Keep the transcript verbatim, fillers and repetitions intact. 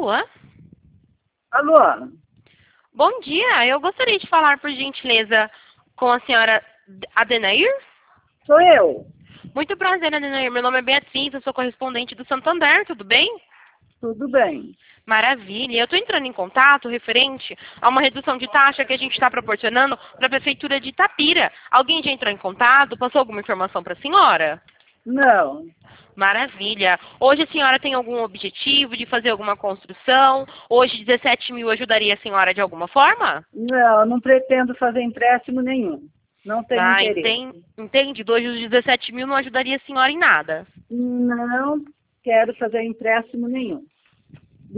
Alô? Alô? Bom dia, eu gostaria de falar, por gentileza, com a senhora Adenair. Sou eu. Muito prazer, Adenair. Meu nome é Beatriz, eu sou correspondente do Santander, tudo bem? Tudo bem. Maravilha. Eu estou entrando em contato referente a uma redução de taxa que a gente está proporcionando para a Prefeitura de Itapira. Alguém já entrou em contato? Passou alguma informação para a senhora? Não. Maravilha. Hoje a senhora tem algum objetivo de fazer alguma construção? Hoje dezessete mil ajudaria a senhora de alguma forma? Não, não pretendo fazer empréstimo nenhum. Não tenho Ah, interesse. entende? Entende? Hoje os dezessete mil não ajudaria a senhora em nada. Não quero fazer empréstimo nenhum.